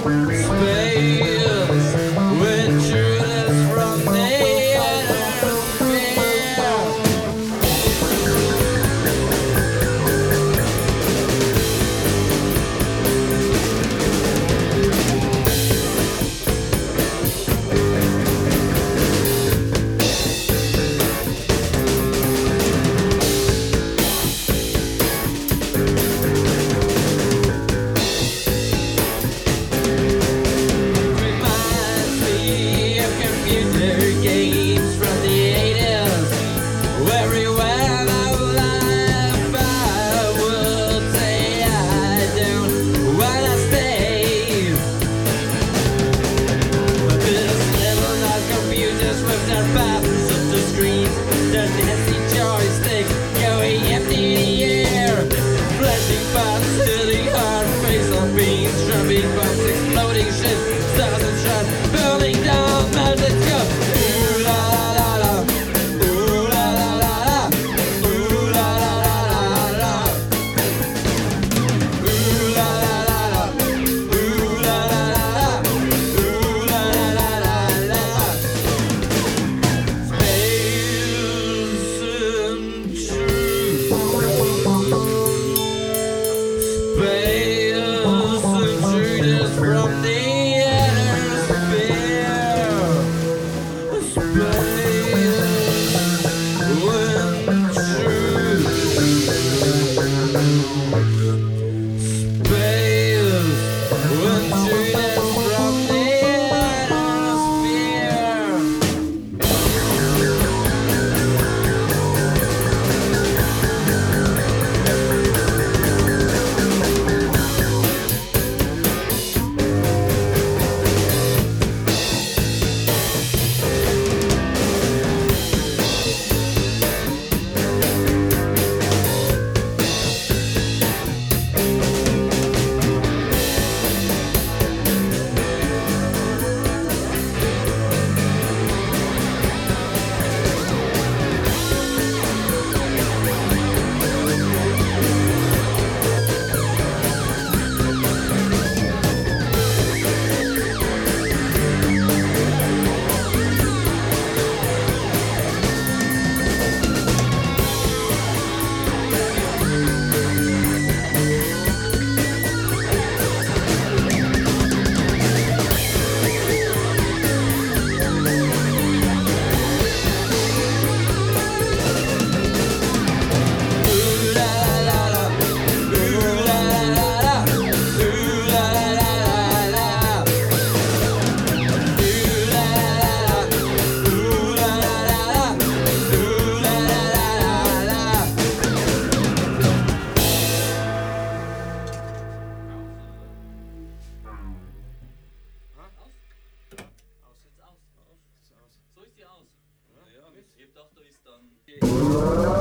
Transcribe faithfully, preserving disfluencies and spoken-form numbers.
Space with intruders from the atmosphere. Reminds me of computer games from the eighties. Everywhere I live, I would say I don't wanna stay. But this little nice computers with their buttons of the screens, their nasty joystick going empty in the air, flashing buttons hitting hard face on beams, dropping bombs, exploding shit, stars and shot, burning down mountains. Go ooh la la la, ooh la la la la, ooh la la la la la, ooh la la la la, ooh la la la la, ooh la la la la la. Space and truth. Space intruders from the atmosphere. Space when truth. Space when intruders from the atmosphere. So ist die aus. Ja, ich dachte, da ist dann.